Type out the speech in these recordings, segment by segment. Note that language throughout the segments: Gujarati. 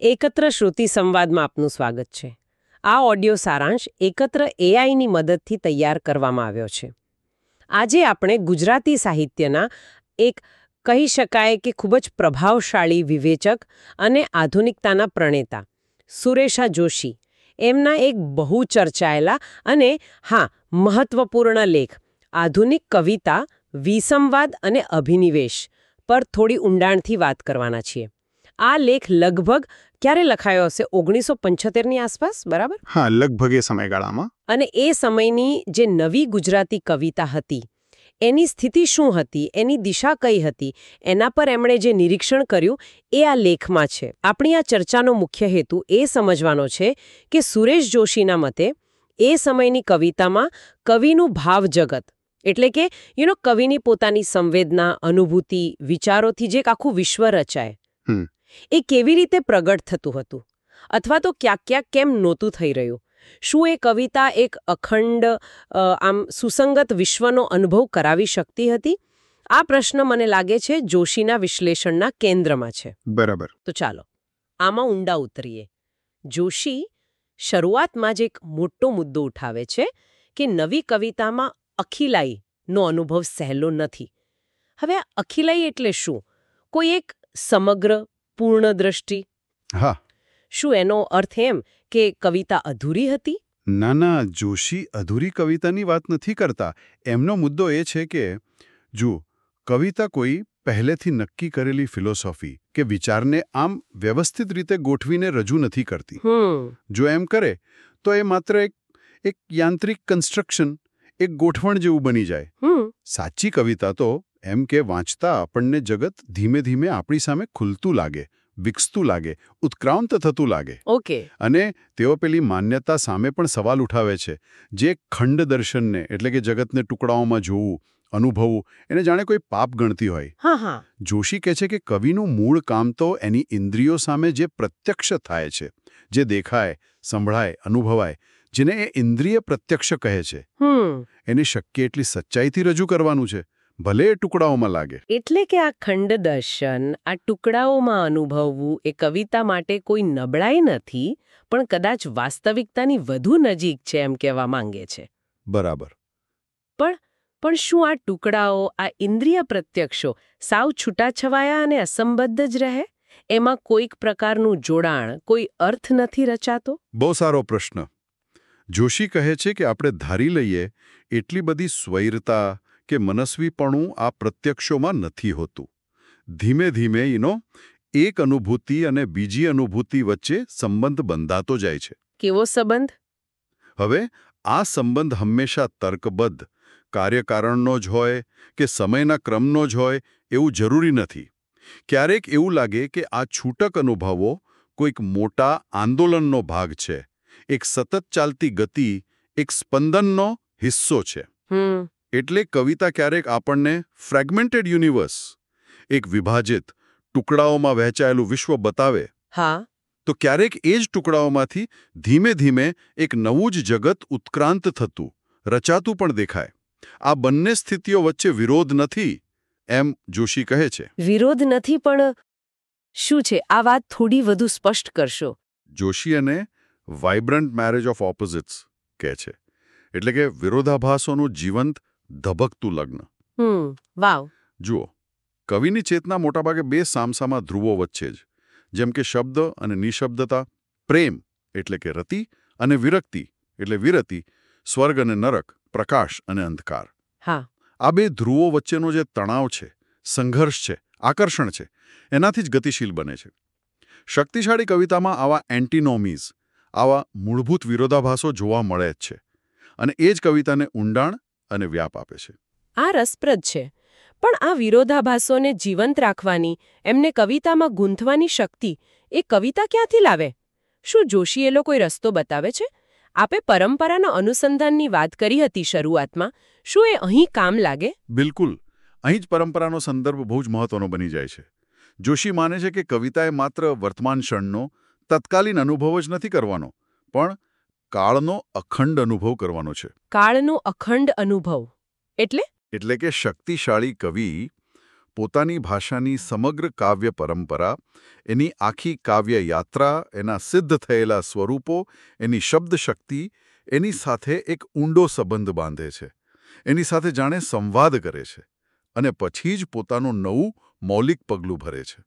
એકત્ર શ્રુતિ સંવાદમાં આપનું સ્વાગત છે. આ ઓડિયો સારાંશ એકત્ર એઆઈની મદદથી તૈયાર કરવામાં આવ્યો છે. આજે આપણે ગુજરાતી સાહિત્યના એક કહી શકાય કે ખૂબ જ પ્રભાવશાળી વિવેચક અને આધુનિકતાના પ્રણેતા સુરેશા જોશી એમના એક બહુ ચર્ચાયેલા અને મહત્વપૂર્ણ લેખ આધુનિક કવિતા વિસંવાદ અને અભિનિવેશ પર થોડી ઊંડાણથી વાત કરવાના છીએ. આ લેખ લગભગ ક્યારે લખાયો હશે? 1975ની આસપાસ, બરાબર? હા, લગભગ એ સમયગાળામાં. અને એ સમયની જે નવી ગુજરાતી કવિતા હતી એની સ્થિતિ શું હતી, એની દિશા કઈ હતી, એના પર એમણે જે નિરીક્ષણ કર્યું એ આ લેખમાં છે. આપણી આ ચર્ચાનો મુખ્ય હેતુ એ સમજવાનો છે કે સુરેશ જોશીના મતે એ સમયની કવિતામાં કવિનું ભાવ જગત એટલે કે કવિની પોતાની સંવેદના, અનુભૂતિ, વિચારોથી જે એક આખું વિશ્વ રચાય એ કેવી રીતે પ્રગટ થતું હતું, અથવા તો ક્યાંક ક્યાંક કેમ નહોતું થઈ રહ્યું. શું એ કવિતા એક અખંડ સુસંગત વિશ્વનો અનુભવ કરાવી શકતી હતી? આ પ્રશ્ન મને લાગે છે જોશીના વિશ્લેષણના કેન્દ્રમાં છે. બરાબર. તો ચાલો આમાં ઊંડા ઉતરીએ. જોશી શરૂઆતમાં જ એક મોટો મુદ્દો ઉઠાવે છે કે નવી કવિતામાં અખિલાઈનો અનુભવ સહેલો નથી. હવે આ અખિલાઈ એટલે શું? કોઈ એક સમગ્ર પૂર્ણ દ્રષ્ટિ? હા. શું એનો અર્થ એમ કે કવિતા અધૂરી હતી? ના, જોશી અધૂરી કવિતાની વાત નથી કરતા. એમનો મુદ્દો એ છે કે જો કવિતા કોઈ પહેલેથી નક્કી કરેલી ફિલોસોફી કે વિચારને આમ વ્યવસ્થિત રીતે ગોઠવીને રજૂ નથી કરતી. જો એમ કરે તો એ માત્ર એક યાંત્રિક કન્સ્ટ્રક્શન, એક ગોઠવણ જેવું બની જાય. સાચી કવિતા તો એમ કે વાંચતા આપણને જગત ધીમે ધીમે આપણી સામે ખુલતું લાગે, વિકસતું લાગે, ઉત્ક્રાંત થતું લાગે. ઓકે. અને તેઓ પેલી માન્યતા સામે પણ સવાલ ઉઠાવે છે જે ખંડ દર્શનને એટલે કે જગતને ટુકડાઓમાં જોવું, અનુભવવું એને જાણે કોઈ પાપ ગણતી હોય. જોશી કહે છે કે કવિનું મૂળ કામ તો એની ઇન્દ્રિયો સામે જે પ્રત્યક્ષ થાય છે, જે દેખાય, સંભળાય, અનુભવાય, જેને એ ઇન્દ્રિય પ્રત્યક્ષ કહે છે, એને શક્ય એટલી સચ્ચાઈથી રજૂ કરવાનું છે, ભલે એ ટુકડાઓમાં લાગે. એટલે કે આ ખંડ દર્શન, આ ટુકડાઓમાં અનુભવવું એ કવિતા માટે કોઈ નબળાઈ નથી, પણ કદાચ વાસ્તવિકતાની વધુ નજીક છે એમ કહેવા માંગે છે. બરાબર. પણ શું આ ટુકડાઓ, આ ઇન્દ્રિય પ્રત્યક્ષો સાવ છૂટાછવાયા અને અસંબદ્ધ જ રહે? એમાં કોઈક પ્રકારનું જોડાણ, કોઈ અર્થ નથી રચાતો? બહુ સારો પ્રશ્ન. જોશી કહે છે કે આપણે ધારી લઈએ એટલી બધી સ્વૈરતા કે મનસ્વીપણું આ પ્રત્યક્ષોમાં નથી હોતું. ધીમે ધીમે એક અનુભૂતિ અને બીજી અનુભૂતિ વચ્ચે સંબંધ બંધાતો જાય છે. કેવો સંબંધ? હવે આ સંબંધ હંમેશા તર્કબદ્ધ, કાર્યકારણનો જ હોય કે સમયના ક્રમનો જ હોય એવું જરૂરી નથી. ક્યારેક એવું લાગે કે આ છૂટક અનુભવો કોઈક મોટા આંદોલનનો ભાગ છે, એક સતત ચાલતી ગતિ, એક સ્પંદનનો હિસ્સો છે. એટલે કવિતા ક્યારેક આપણને ફ્રેગમેન્ટેડ યુનિવર્સ, એક વિભાજિત, ટુકડાઓમાં વહેંચાયેલું વિશ્વ બતાવે. તો ક્યારેક એ જ ટુકડાઓમાંથી ધીમે ધીમે એક નવું જ જગત ઉત્ક્રાંત થતું, રચાતું પણ દેખાય. આ બંને સ્થિતિઓ વચ્ચે વિરોધ નથી, એમ જોશી કહે છે. વિરોધ નથી, પણ શું છે? આ વાત થોડી વધુ સ્પષ્ટ કરશો. જોશી એને વાઇબ્રન્ટ મેરેજ ઓફ ઓપોઝિટ્સ કહે છે. એટલે કે વિરોધાભાસોનું જીવંત, ધબકતું લગ્ન. વાવ. જુઓ, કવિની ચેતના મોટાભાગે બે સામસામા ધ્રુવો વચ્ચે જ, જેમ કે શબ્દ અને નિશબ્દતા, પ્રેમ એટલે કે રતિ અને વિરક્તિ એટલે વિરતિ, સ્વર્ગ અને નરક, પ્રકાશ અને અંધકાર. આ બે ધ્રુવો વચ્ચેનો જે તણાવ છે, સંઘર્ષ છે, આકર્ષણ છે, એનાથી જ ગતિશીલ બને છે. શક્તિશાળી કવિતામાં આવા એન્ટિનોમીઝ, આવા મૂળભૂત વિરોધાભાસો જોવા મળે જ છે, અને એ જ કવિતાને ઊંડાણ અને વ્યાપ આપે છે. આ રસપ્રદ છે. પણ આ વિરોધાભાસોને જીવંત રાખવાની, એમને કવિતામાં ગૂંથવાની શક્તિ એ કવિતા ક્યાંથી લાવે? શું જોશી એલો કોઈ રસ્તો બતાવે છે? આપે પરંપરાના અનુસંધાનની વાત કરી હતી શરૂઆતમાં. શું એ અહીં કામ લાગે? બિલકુલ. અહીં જ પરંપરાનો સંદર્ભ બહુ જ મહત્વનો બની જાય છે. જોશી માને છે કે કવિતાએ માત્ર વર્તમાન ક્ષણનો તત્કાલીન અનુભવ જ નથી કરવાનો, પણ કાળનો અખંડ અનુભવ કરવાનો છે. કાળનો અખંડ અનુભવ એટલે? એટલે કે શક્તિશાળી કવિ પોતાની ભાષાની સમગ્ર કાવ્ય પરંપરા, એની આખી કાવ્ય યાત્રા, એના સિદ્ધ થયેલા સ્વરૂપો, એની શબ્દશક્તિ, એની સાથે એક ઊંડો સંબંધ બાંધે છે. એની સાથે જાણે સંવાદ કરે છે અને પછી જ પોતાનું નવું મૌલિક પગલું ભરે છે.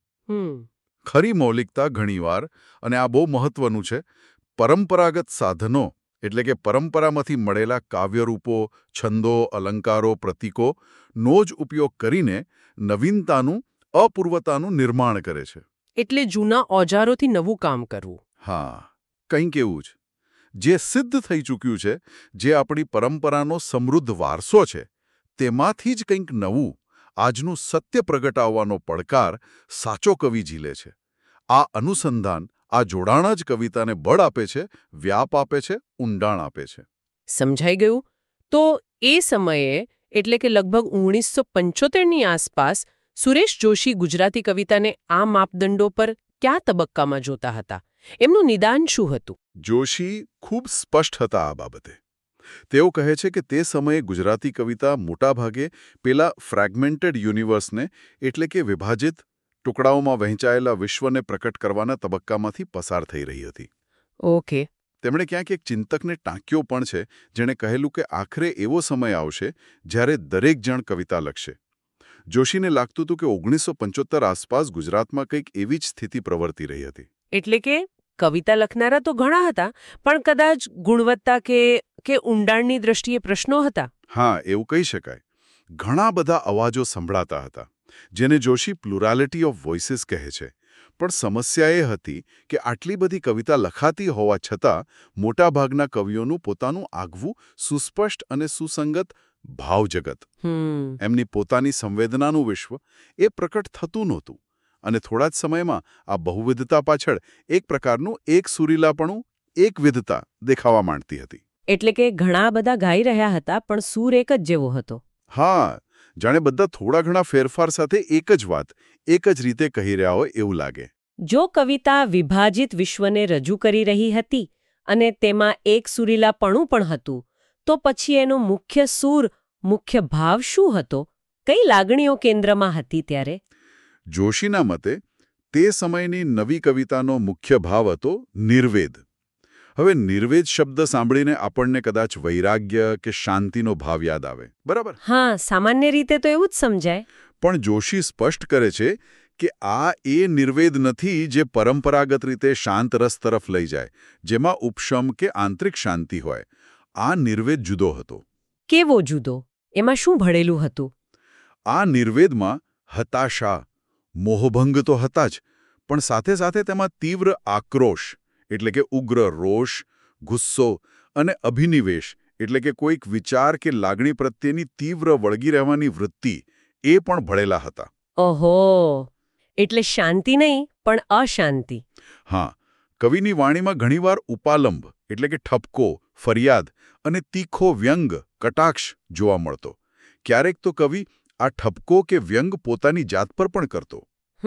ખરી મૌલિકતા ઘણીવાર, અને આ બહુ મહત્વનું છે, પરંપરાગત સાધનો એટલે કે પરંપરામાંથી મળેલા કાવ્યરૂપો, છંદો, અલંકારો, પ્રતીકોનો જ ઉપયોગ કરીને નવીનતાનું, અપૂર્વતાનું નિર્માણ કરે છે. એટલે જૂના ઓજારોથી નવું કામ કરવું. હા, કંઈક એવું જ. જે સિદ્ધ થઈ ચૂક્યું છે, જે આપણી પરંપરાનો સમૃદ્ધ વારસો છે, તેમાંથી જ કંઈક નવું, આજનું સત્ય પ્રગટાવવાનો પડકાર સાચો કવિ ઝીલે છે. આ અનુસંધાન, આ જોડાણ જ કવિતાને બળ આપે છે, વ્યાપ આપે છે, ઊંડાણ આપે છે. સમજાઈ ગયું. તો એ સમયે એટલે કે લગભગ 1975ની આસપાસ સુરેશ જોશી ગુજરાતી કવિતાને આ માપદંડો પર કયા તબક્કામાં જોતા હતા? એમનું નિદાન શું હતું? જોશી ખૂબ સ્પષ્ટ હતા આ બાબતે. તેઓ કહે છે કે તે સમયે ગુજરાતી કવિતા મોટાભાગે પેલા ફ્રેગમેન્ટેડ યુનિવર્સને એટલે કે વિભાજિત ટુકડાઓમાં વહેંચાયેલા વિશ્વને પ્રકટ કરવાના તબક્કામાંથી પસાર થઈ રહી હતી. ઓકે. તેમણે ક્યાંક એક ચિંતકને ટાંક્યો પણ છે, જેણે કહેલું કે આખરે એવો સમય આવશે જ્યારે દરેક જણ કવિતા લખશે. જોશીને લાગતું હતું કે 1975 આસપાસ ગુજરાતમાં કંઈક એવી જ સ્થિતિ પ્રવર્તી રહી હતી. એટલે કે કવિતા લખનારા તો ઘણા હતા, પણ કદાચ ગુણવત્તા કે ઊંડાણની દ્રષ્ટિએ પ્રશ્નો હતા. હા, એવું કહી શકાય. ઘણા બધા અવાજો સંભળાતા હતા, જેને જોશી પ્લુરાલિટી ઓફ વોઇસીસ કહે છે. પણ સમસ્યા એ હતી કે આટલી બધી કવિતા લખાતી હોવા છતાં મોટાભાગના કવિઓનું પોતાનું આગવું, સુસ્પષ્ટ અને સુસંગત ભાવજગત, એમની પોતાની સંવેદનાનું વિશ્વ, એ પ્રકટ થતું નહોતું. અને થોડા જ સમયમાં આ બહુવિધતા પાછળ એક પ્રકારનું એક સુરીલાપણું, એકવિધતા દેખાવા માંડતી હતી. એટલે કે ઘણા બધા ગાઈ રહ્યા હતા, પણ સૂર એક જ જેવો હતો. હા, જાણે બધા થોડા ઘણા ફેરફાર સાથે એક જ વાત, એક જ રીતે કહી રહ્યા હોય એવું લાગે. જો કવિતા વિભાજિત વિશ્વને રજૂ કરી રહી હતી અને તેમાં એક સુરીલાપણું પણ હતું, તો પછી એનો મુખ્ય સૂર, મુખ્ય ભાવ શું હતો? કઈ લાગણીઓ કેન્દ્રમાં હતી ત્યારે? જોશીના મતે તે સમયની નવી કવિતાનો મુખ્ય ભાવ હતો નિર્વેદ. હવે નિર્વેદ શબ્દ સાંભળીને આપણને કદાચ વૈરાગ્ય કે શાંતિનો ભાવ યાદ આવે, બરાબર? હા, સામાન્ય રીતે તો એવું જ સમજાય. પણ જોશી સ્પષ્ટ કરે છે કે આ એ નિર્વેદ નથી જે પરંપરાગત રીતે શાંત રસ તરફ લઈ જાય, જેમાં ઉપશમ કે આંતરિક શાંતિ હોય. આ નિર્વેદ જુદો હતો. કેવો જુદો? એમાં શું ભળેલું હતું? આ નિર્વેદમાં હતાશા, મોહભંગ તો હતા જ, પણ સાથે સાથે તેમાં તીવ્ર આક્રોશ એટલે કે ઉગ્ર રોષ, ગુસ્સો અને અભિનિવેશ એટલે કે કોઈક વિચાર કે લાગણી પ્રત્યેની તીવ્ર વળગી રહેવાની વૃત્તિ એ પણ ભળેલા હતા. ઓહો, એટલે શાંતિ નહીં, પણ અશાંતિ. હા, કવિની વાણીમાં ઘણીવાર ઉપાલંબ એટલે કે ઠપકો, ફરિયાદ અને તીખો વ્યંગ, કટાક્ષ જોવા મળતો. ક્યારેક તો કવિ આ ઠપકો કે વ્યંગ પોતાની જાત પર પણ કરતો.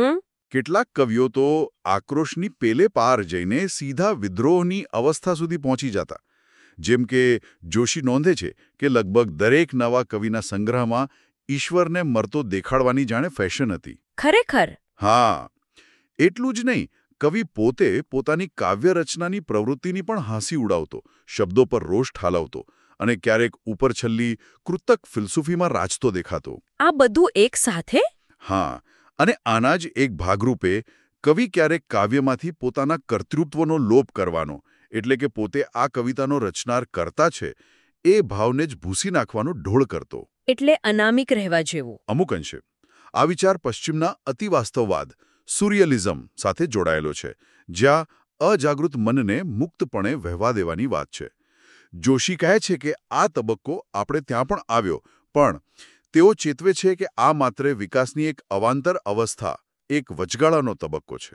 કેટલાક કવિઓ તો આક્રોશની પેલે પાર જઈને સીધા વિદ્રોહની અવસ્થા સુધી પહોંચી જતા. જેમ કે જોશી નોંધે છે કે લગભગ દરેક નવા કવિના સંગ્રહમાં ઈશ્વરને મરતો દેખાડવાની જાણે ફેશન હતી. ખરેખર? હા, એટલું જ નહીં, કવિ પોતે પોતાની કાવ્ય રચનાની પ્રવૃત્તિની પણ હાંસી ઉડાવતો, શબ્દો પર રોષ ઠાલવતો અને ક્યારેક ઉપરછલ્લી કૃતક ફિલસૂફીમાં રાચતો દેખાતો. આ બધું એક સાથે? હા, અને આના જ એક ભાગરૂપે કવિ ક્યારેક કાવ્યમાંથી પોતાના કર્તૃત્વનો લોપ કરવાનો, એટલે કે પોતે આ કવિતાનો રચનાર કરતા છે, એ ભાવને જ ભૂસી નાખવાનો ઢોળ કરતો. એટલે અનામિક રહેવા જેવું. અમુક અંશે આ વિચાર પશ્ચિમના અતિવાસ્તવવાદ, સુરિયલિઝમ સાથે જોડાયેલો છે, જ્યાં અજાગૃત મનને મુક્તપણે વહેવા દેવાની વાત છે. જોશી કહે છે કે આ તબક્કો આપણે ત્યાં પણ આવ્યો, પણ તેઓ ચેતવે છે કે આ માત્ર વિકાસની એક અવાંતર અવસ્થા, એક વચગાળાનો તબક્કો છે.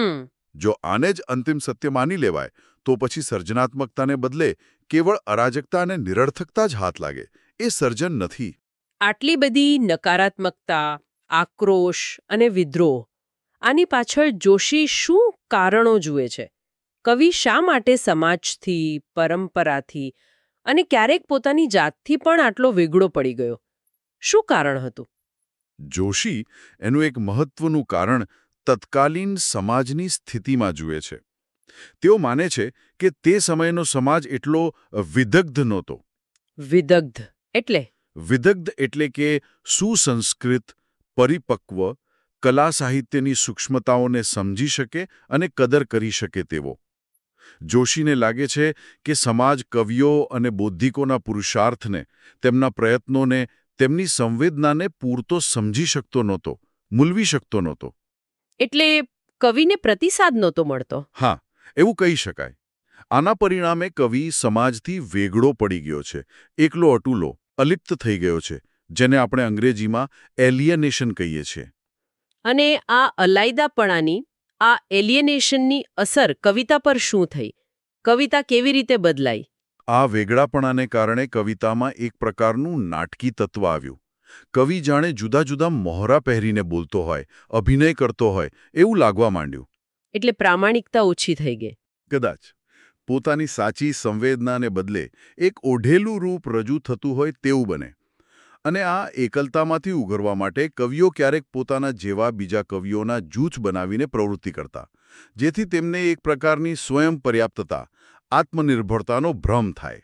જો આને જ અંતિમ સત્ય માની લેવાય, તો પછી સર્જનાત્મકતાને બદલે કેવળ અરાજકતા અને નિરર્થકતા જ હાથ લાગે. એ સર્જન નથી. આટલી બધી નકારાત્મકતા, આક્રોશ અને વિદ્રોહ, આની પાછળ જોશી શું કારણો જુએ છે? કવિ શા માટે સમાજથી, પરંપરાથી અને ક્યારેક પોતાની જાતથી પણ આટલો વેગળો પડી ગયો? શું કારણ હતું? જોશી એનું એક મહત્વનું કારણ તત્કાલીન સમાજની સ્થિતિમાં જુએ છે. તેઓ માને છે કે તે સમયનો સમાજ એટલો વિદગ્ધ નહોતો. વિદગ્ધ એટલે વિદગ્ધ એટલે કે સુસંસ્કૃત, પરિપક્વ, કલા સાહિત્યની સૂક્ષ્મતાઓને સમજી શકે અને કદર કરી શકે તેવો. જોશીને લાગે છે કે સમાજ કવિઓ અને બૌદ્ધિકોના પુરુષાર્થને, તેમના પ્રયત્નોને, તેમની સંવેદનાને પૂરતો સમજી શકતો નહોતો, મૂલવી શકતો નહોતો. એટલે કવિને પ્રતિસાદ નહોતો મળતો. હા, એવું કહી શકાય. આના પરિણામે કવિ સમાજથી વેગળો પડી ગયો છે, એકલો અટુલો, અલિપ્ત થઈ ગયો છે, જેને આપણે અંગ્રેજીમાં એલિયનેશન કહીએ છીએ. અને આ અલાયદાપણાની, આ એલિયનેશનની અસર કવિતા પર શું થઈ? કવિતા કેવી રીતે બદલાઈ? આ વેગળાપણાને કારણે કવિતામાં એક પ્રકારનું નાટકી તત્વ આવ્યું. કવિ જાણે જુદા જુદા મોહરા પહેરીને બોલતો હોય, અભિનય કરતો હોય એવું લાગવા માંડ્યું. એટલે પ્રામાણિકતા ઓછી થઈ ગઈ. કદાચ પોતાની સાચી સંવેદનાને બદલે એક ઓઢેલું રૂપ રજૂ થતું હોય તેવું બને. અને આ એકલતામાંથી ઉઘરવા માટે કવિઓ ક્યારેક પોતાના જેવા બીજા કવિઓના જૂથ બનાવીને પ્રવૃત્તિ કરતા, જેથી તેમને એક પ્રકારની સ્વયં પર્યાપ્તતા, આત્મનિર્ભરતાનો ભ્રમ થાય.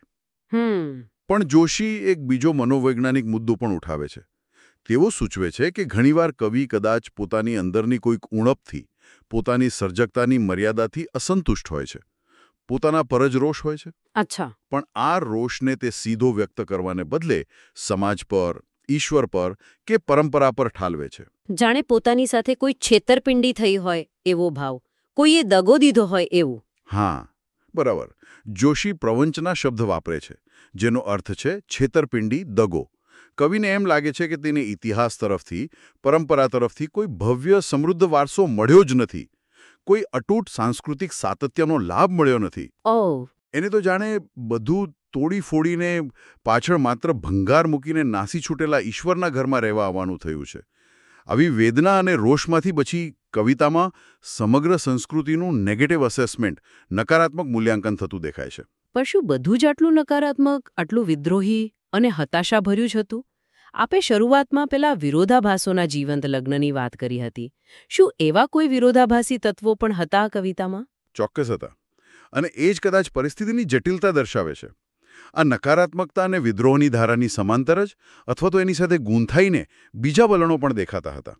પણ જોશી એક બીજો મનોવૈજ્ઞાનિક મુદ્દો પણ ઉઠાવે છે. તેઓ સૂચવે છે કે ઘણીવાર કવિ કદાચ પોતાની અંદરની કોઈક ઉણપથી, પોતાની સર્જકતાની મર્યાદાથી અસંતુષ્ટ હોય છે. પોતાના પર જ રોષ હોય છે. અચ્છા. પણ આ રોષને તે સીધો વ્યક્ત કરવાને બદલે સમાજ પર, ઈશ્વર પર કે પરંપરા પર ઠાલવે છે. જાણે પોતાની સાથે કોઈ છેતરપિંડી થઈ હોય એવો ભાવ, કોઈએ દગો દીધો હોય એવું. હા, બરાબર. જોશી પ્રવંચના શબ્દ વાપરે છે, જેનો અર્થ છે છેતરપિંડી, દગો. કવિને એમ લાગે છે કે તેને ઇતિહાસ તરફથી, પરંપરા તરફથી કોઈ ભવ્ય સમૃદ્ધ વારસો મળ્યો જ નથી. કોઈ અતૂટ સાંસ્કૃતિક સાતત્યનો લાભ મળ્યો નથી. એને તો જાણે બધું તોડી ફોડીને પાછળ માત્ર ભંગાર મૂકીને નાસી છૂટેલા ઈશ્વરના ઘરમાં રહેવા આવવાનું થયું છે. આવી વેદના અને રોષમાંથી પછી કવિતામાં સમગ્ર સંસ્કૃતિનું નેગેટિવ અસેસમેન્ટ, નકારાત્મક મૂલ્યાંકન થતું દેખાય છે. પણ શું બધું જ આટલું નકારાત્મક, આટલું વિદ્રોહી અને હતાશાભર્યું જ હતું? આપે શરૂઆતમાં પેલા વિરોધાભાસોના જીવંત લગ્નની વાત કરી હતી. શું એવા કોઈ વિરોધાભાસી તત્વો પણ હતા કવિતામાં? ચોક્કસ હતા. અને એ જ કદાચ પરિસ્થિતિની જટિલતા દર્શાવે છે. આ નકારાત્મકતા અને વિદ્રોહની ધારાની સમાંતર જ, અથવા તો એની સાથે ગૂંથાઈને બીજા વલણો પણ દેખાતા હતા.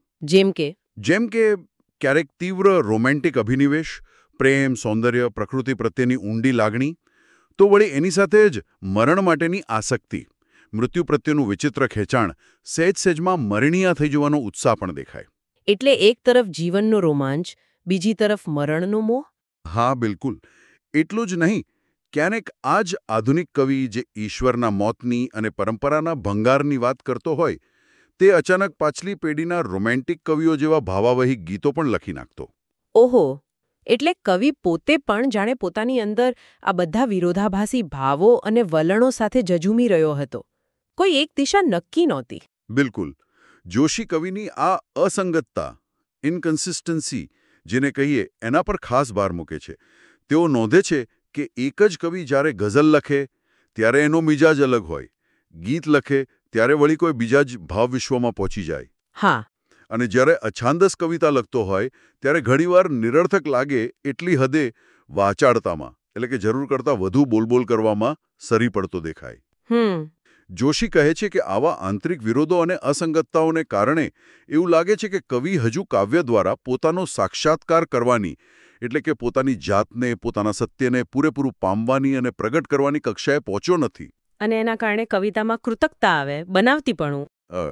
જેમ કે ક્યારેક તીવ્ર રોમેન્ટિક અભિનિવેશ, પ્રેમ, સૌંદર્ય, પ્રકૃતિ પ્રત્યેની ઊંડી લાગણી, તો વળી એની સાથે જ મરણ માટેની આસક્તિ, મૃત્યુ પ્રત્યેનું વિચિત્ર ખેંચાણ, સહેજમાં મરણીયા થઈ જવાનો ઉત્સાહ પણ દેખાય. એટલે એક તરફ જીવનનો રોમાંચ, બીજી તરફ મરણનો મોહ? હા, બિલકુલ. એટલું જ નહીં, ક્યારેક આ જ આધુનિક કવિ જે ઈશ્વરના મોતની અને પરંપરાના ભંગારની વાત કરતો હોય, તે અચાનક પાછલી પેઢીના રોમેન્ટિક કવિઓ જેવા ભાવાવહી ગીતો પણ લખી નાખતો. ઓહો! એટલે કવિ પોતે પણ જાણે પોતાની અંદર આ બધા વિરોધાભાસી ભાવો અને વલણો સાથે જજુમી રહ્યો હતો. કોઈ એક દિશા નક્કી નહોતી. બિલકુલ. જોશી કવિની આ અસંગતતા, ઇનકન્સિસ્ટન્સી, જેને કહીએ એના પર ખાસ ભાર મૂકે છે. તેઓ નોંધે છે કે એક જ કવિ જ્યારે ગઝલ લખે ત્યારે એનો મિજાજ અલગ હોય, ગીત લખે ત્યારે વળી કોઈ બીજા જ ભાવવિશ્વમાં પહોંચી જાય. હા. અને જ્યારે અછાંદસ કવિતા લખતો હોય ત્યારે ઘણીવાર નિરર્થક લાગે એટલી હદે વાચાળતામાં, એટલે કે જરૂર કરતાં વધુ બોલબોલ કરવામાં સરી પડતો દેખાય. જોશી કહે છે કે આવા આંતરિક વિરોધો અને અસંગતતાઓને કારણે એવું લાગે છે કે કવિ હજુ કાવ્ય દ્વારા પોતાનો સાક્ષાત્કાર કરવાની, એટલે કે પોતાની જાતને, પોતાના સત્યને પૂરેપૂરું પામવાની અને પ્રગટ કરવાની કક્ષાએ પહોંચ્યો નથી. અને એના કારણે કવિતામાં કૃતજ્ઞતા આવે, બનાવતીપણું.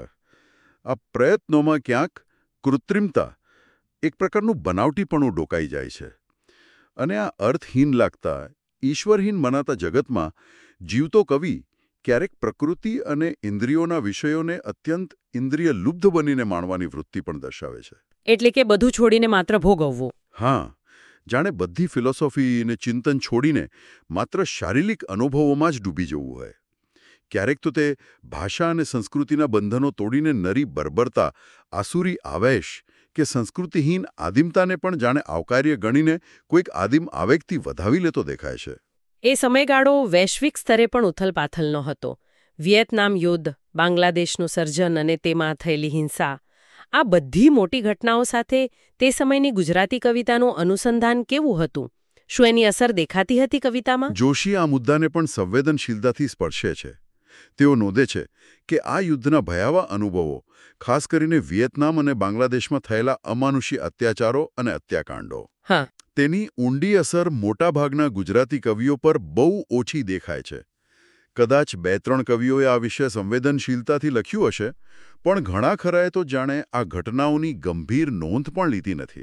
આ પ્રયત્નોમાં ક્યાંક કૃત્રિમતા, એક પ્રકારનું બનાવટીપણું ડોકાઈ જાય છે. અને આ અર્થહીન લાગતા, ઈશ્વરહીન મનાતા જગતમાં જીવતો કવિ ક્યારેક પ્રકૃતિ અને ઇન્દ્રિયોના વિષયોને અત્યંત ઇન્દ્રિય લુબ્ધ બનીને માણવાની વૃત્તિ પણ દર્શાવે છે. એટલે કે બધું છોડીને માત્ર ભોગવવું. હા, જાણે બધી ફિલોસોફી અને ચિંતન છોડીને માત્ર શારીરિક અનુભવોમાં જ ડૂબી જવું હોય. ક્યારેક તો તે ભાષા અને સંસ્કૃતિના બંધનો તોડીને નરી બર્બરતા, આસુરી આવેશ કે સંસ્કૃતિહીન આદિમતાને પણ જાણે આવકાર્ય ગણીને કોઈક આદિમ આવેગથી વધાવી લેતો દેખાય છે. એ સમયગાળો વૈશ્વિક સ્તરે પણ ઉથલપાથલનો હતો. વિયેતનામ યુદ્ધ, બાંગ્લાદેશનું સર્જન અને તેમાં થયેલી હિંસા, આ બધી મોટી ઘટનાઓ સાથે તે સમયની ગુજરાતી કવિતાનું અનુસંધાન કેવું હતું? શું એની અસર દેખાતી હતી કવિતામાં? જોશી આ મુદ્દાને પણ સંવેદનશીલતાથી સ્પર્શે છે. તેઓ નોંધે છે કે આ યુદ્ધના ભયાવહ અનુભવો, ખાસ કરીને વિયેતનામ અને બાંગ્લાદેશમાં થયેલા અમાનુષી અત્યાચારો અને હત્યાકાંડો, હા, તેની ઊંડી અસર મોટાભાગના ગુજરાતી કવિઓ પર બહુ ઓછી દેખાય છે. કદાચ 2-3 કવિઓએ આ વિશે સંવેદનશીલતાથી લખ્યું હશે, પણ ઘણા ખરાએ તો જાણે આ ઘટનાઓની ગંભીર નોંધ પણ લીધી નથી.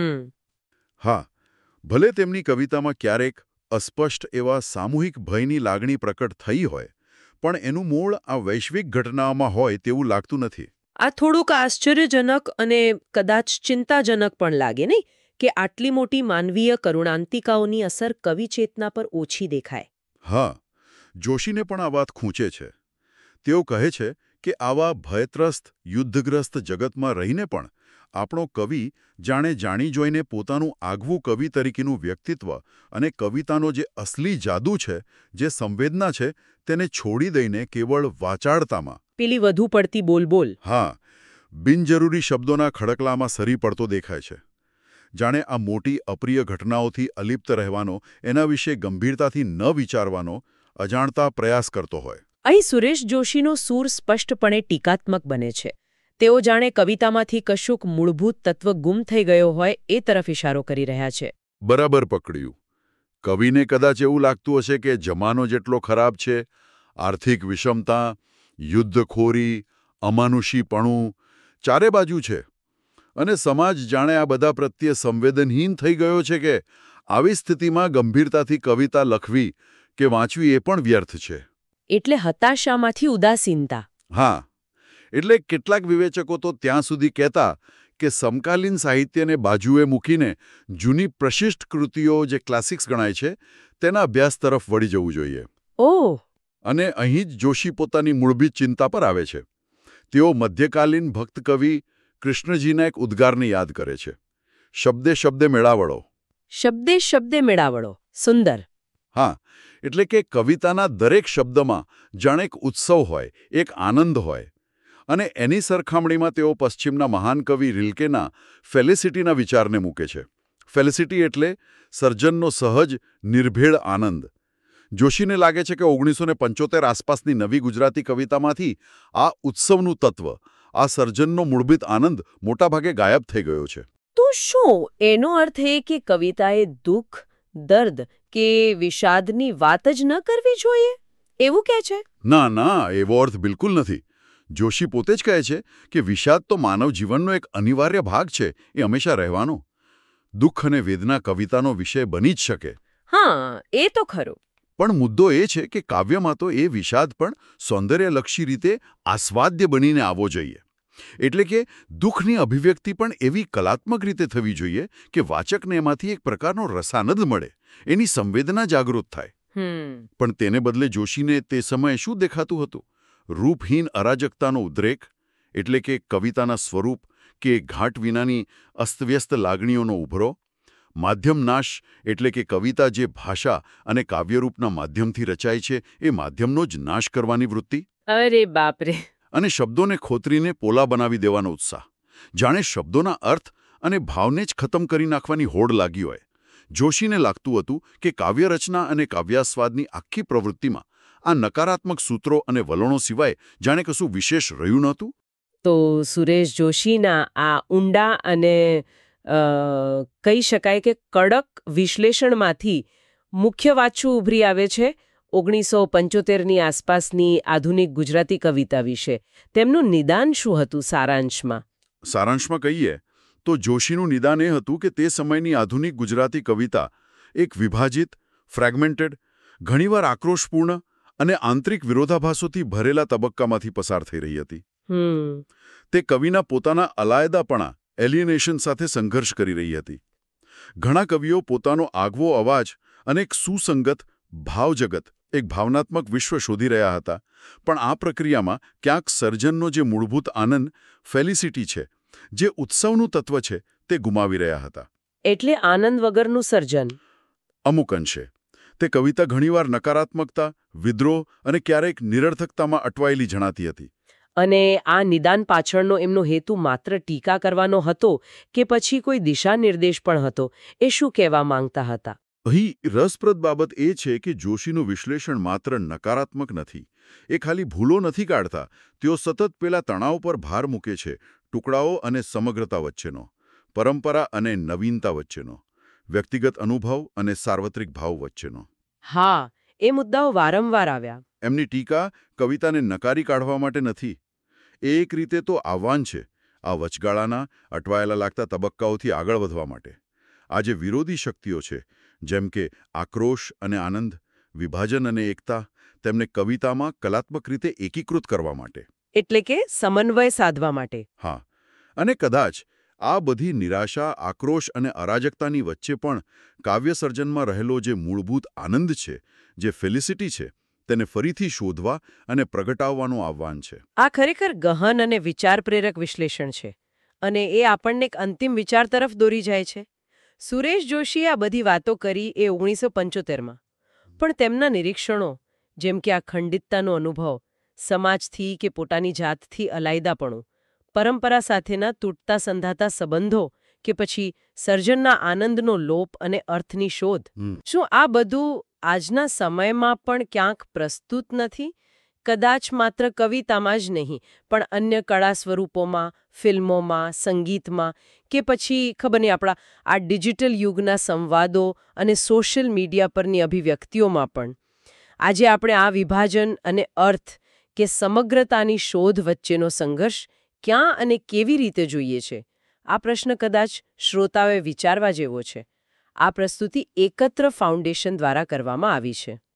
હા, ભલે તેમની કવિતામાં ક્યારેક અસ્પષ્ટ એવા સામૂહિક ભયની લાગણી પ્રકટ થઈ હોય, પણ એનું મૂળ આ વૈશ્વિક ઘટનાઓમાં હોય તેવું લાગતું નથી. આ થોડુંક આશ્ચર્યજનક અને કદાચ ચિંતાજનક પણ લાગે નહીં કે આટલી મોટી માનવીય કરુણાંતિકાઓની અસર કવિ ચેતના પર ઓછી દેખાય. હા, જોશીને પણ આ વાત ખૂંચે છે. તેઓ કહે છે કે આવા ભયત્રસ્ત, યુદ્ધગ્રસ્ત જગતમાં રહીને પણ આપણો કવિ જાણે જાણી જોઈને પોતાનું આગવું કવિ તરીકેનું વ્યક્તિત્વ અને કવિતાનો જે અસલી જાદુ છે, જે સંવેદના છે, તેને છોડી દઈને કેવળ વાચાળતામાં, પેલી વધુ પડતી બોલબોલ, હા, બિનજરૂરી શબ્દોના ખડકલામાં સરી પડતો દેખાય છે. જાણે આ મોટી અપ્રિય ઘટનાઓથી અલિપ્ત રહેવાનો, એના વિશે ગંભીરતાથી ન વિચારવાનો અજાણતા પ્રયાસ કરતો હોય. અહીં સુરેશ જોશીનો સૂર સ્પષ્ટપણે ટીકાત્મક બને છે. તેઓ જાણે કવિતામાંથી કશુંક મૂળભૂત તત્વ ગુમ થઈ ગયો હોય એ તરફ ઇશારો કરી રહ્યા છે. બરાબર પકડ્યું. કવિને કદાચ એવું લાગતું હશે કે જમાનો જેટલો ખરાબ છે, આર્થિક વિષમતા, યુદ્ધખોરી, અમાનુષીપણું ચારે બાજુ છે, અને સમાજ જાણે આ બધા પ્રત્યે સંવેદનહીન થઈ ગયો છે કે આવી સ્થિતિમાં ગંભીરતાથી કવિતા લખવી કે વાંચવી એ પણ વ્યર્થ છે. એટલે હતાશામાંથી ઉદાસીનતા. હા, એટલે કેટલાક વિવેચકો તો ત્યાં સુધી કહેતા કે સમકાલીન સાહિત્યને બાજુએ મૂકીને જૂની પ્રશિષ્ટ કૃતિઓ જે ક્લાસિક્સ ગણાય છે તેના અભ્યાસ તરફ વળી જવું જોઈએ. ઓહ! અને અહીં જ જોશી પોતાની મૂળભૂત ચિંતા પર આવે છે. તેઓ મધ્યકાલીન ભક્ત કવિ કૃષ્ણજીના એક ઉદ્ગારને યાદ કરે છે. શબ્દે શબ્દે મેળાવડો. શબ્દે શબ્દે મેળાવડો. સુંદર. હા, એટલે કે કવિતાના દરેક શબ્દમાં જાણે એક ઉત્સવ હોય, એક આનંદ હોય. અને એની સરખામણીમાં તેઓ પશ્ચિમના મહાન કવિ રિલ્કેના ફેલિસિટીના વિચારને મૂકે છે. ફેલિસિટી એટલે સર્જનનો સહજ, નિર્ભેળ આનંદ. જોશીને લાગે છે કે 1975 આસપાસની નવી ગુજરાતી કવિતામાંથી આ ઉત્સવનું તત્વ, આ સર્જનનો મૂળભૂત આનંદ મોટાભાગે ગાયબ થઈ ગયો છે. તો શું એનો અર્થ એ કે કવિતાએ દુઃખ, દર્દ કે વિષાદની વાત જ ન કરવી જોઈએ એવું કહે છે? ના, એવો અર્થ બિલકુલ નથી. જોશી પોતે જ કહે છે કે વિષાદ તો માનવ જીવનનો એક અનિવાર્ય ભાગ છે, એ હંમેશા રહેવાનો. દુઃખ અને વેદના કવિતાનો વિષય બની જ શકે. હા, એ તો ખરું. પણ મુદ્દો એ છે કે કાવ્યમાં તો એ વિષાદ પણ સૌંદર્યલક્ષી રીતે આસ્વાદ્ય બનીને આવવો જોઈએ. એટલે કે દુઃખની અભિવ્યક્તિ પણ એવી કલાત્મક રીતે થવી જોઈએ કે વાચકને એમાંથી એક પ્રકારનો રસાનંદ મળે, એની સંવેદના જાગૃત થાય. પણ તેને બદલે જોશીને તે સમયે શું દેખાતું હતું? રૂપહીન અરાજકતાનો ઉદ્રેક, એટલે કે કવિતાના સ્વરૂપ કે ઘાટ વિનાની અસ્તવ્યસ્ત લાગણીઓનો ઉભરો. માધ્યમનાશ, એટલે કે કવિતા જે ભાષા અને કાવ્યરૂપના માધ્યમથી રચાય છે એ માધ્યમનો જ નાશ કરવાની વૃત્તિ. અરે બાપરે! અને શબ્દોને ખોતરીને પોલા બનાવી દેવાનો ઉત્સાહ. જાણે શબ્દોના અર્થ અને ભાવને જ ખતમ કરી નાખવાની હોડ લાગી હોય. જોશીને લાગતું હતું કે કાવ્યરચના અને કાવ્યાસ્વાદની આખી પ્રવૃત્તિમાં આ નકારાત્મક સૂત્રો અને વલણો સિવાય જાણે કશું વિશેષ રહ્યું નહોતું. તો સુરેશ જોશીના આ ઊંડા અને કહી શકાય કે કડક વિશ્લેષણમાંથી મુખ્ય વાંચું ઉભરી આવે છે 1975ની આસપાસની આધુનિક ગુજરાતી કવિતા વિશે. તેમનું નિદાન શું હતું સારાંશમાં? સારાંશમાં કહીએ તો જોશીનું નિદાન એ હતું કે તે સમયની આધુનિક ગુજરાતી કવિતા એક વિભાજિત, ફ્રેગમેન્ટેડ, ઘણીવાર આક્રોશપૂર્ણ અને આંતરિક વિરોધાભાસોથી ભરેલા તબક્કામાંથી પસાર થઈ રહી હતી. તે કવિના પોતાના અલાયદાપણા, એલિયનેશન સાથે સંઘર્ષ કરી રહી હતી. ઘણા કવિઓ પોતાનો આગવો અવાજ અને એક સુસંગત ભાવજગત, એક ભાવનાત્મક વિશ્વ શોધી રહ્યા હતા. પણ આ પ્રક્રિયામાં ક્યાંક સર્જનનો જે મૂળભૂત આનંદ, ફેલિસિટી છે, જે ઉત્સવનું તત્વ છે, તે ગુમાવી રહ્યા હતા. એટલે આનંદ વગરનું સર્જન. અમુક અંશે તે કવિતા ઘણીવાર નકારાત્મકતા, વિદ્રોહ અને ક્યારેક નિરર્થકતામાં અટવાયેલી જણાતી હતી. અને આ નિદાન પાછળનો એમનો હેતુ માત્ર ટીકા કરવાનો હતો કે પછી કોઈ દિશા નિર્દેશ પણ હતો, એ શું કહેવા માંગતા હતા? અહીં રસપ્રદ બાબત એ છે કે જોશીનું વિશ્લેષણ માત્ર નકારાત્મક નથી. એ ખાલી ભૂલો નથી કાઢતા, તેઓ સતત પેલા તણાવ પર ભાર મૂકે છે, ટુકડાઓ અને સમગ્રતા વચ્ચેનો, પરંપરા અને નવીનતા વચ્ચેનો, વ્યક્તિગત અનુભવ અને સાર્વત્રિક ભાવ વચ્ચેનો. હા, એ મુદ્દાઓ વારંવાર આવ્યા. એમની ટીકા કવિતાને નકારી કાઢવા માટે નથી. એ એક રીતે તો આહ્વાન છે, આ વચગાળાના અટવાયેલા લાગતા તબક્કાઓથી આગળ વધવા માટે. આ જે વિરોધી શક્તિઓ છે, જેમ કે આક્રોશ અને આનંદ, વિભાજન અને એકતા, તેમને કવિતામાં કલાત્મક રીતે એકીકૃત કરવા માટે. એટલે કે સમન્વય સાધવા માટે. હા, અને કદાચ આ બધી નિરાશા, આક્રોશ અને અરાજકતાની વચ્ચે પણ કાવ્યસર્જનમાં રહેલો જે મૂળભૂત આનંદ છે, જે ફેલિસિટી છે, તેને ફરીથી શોધવા અને પ્રગટાવવાનું આહ્વાન છે. આ ખરેખર ગહન અને વિચાર પ્રેરક વિશ્લેષણ છે, અને એ આપણને એક અંતિમ વિચાર તરફ દોરી જાય છે. સુરેશ જોશીએ આ બધી વાતો કરી એ 1975માં, પણ તેમના નિરીક્ષણો, જેમ કે આ ખંડિતતાનો અનુભવ, સમાજથી કે પોતાની જાતથી અલાયદાપણું, પરંપરા સાથેના તૂટતા સંધાતા સંબંધો કે પછી સર્જનના આનંદનો લોપ અને અર્થની શોધ, શું આ બધું આજના સમયમાં પણ ક્યાંક પ્રસ્તુત નથી? કદાચ માત્ર કવિતામાં જ નહીં, પણ અન્ય કળા સ્વરૂપોમાં, ફિલ્મોમાં, સંગીતમાં કે પછી ખબર નહીં આપણા આ ડિજિટલ યુગના સંવાદો અને સોશિયલ મીડિયા પરની અભિવ્યક્તિઓમાં પણ. આજે આપણે આ વિભાજન અને અર્થ કે સમગ્રતાની શોધ વચ્ચેનો સંઘર્ષ ક્યાં અને કેવી રીતે જોઈએ છે? આ પ્રશ્ન કદાચ શ્રોતાઓએ વિચારવા જેવો છે. આ પ્રસ્તુતિ એકત્ર ફાઉન્ડેશન દ્વારા કરવામાં આવી છે.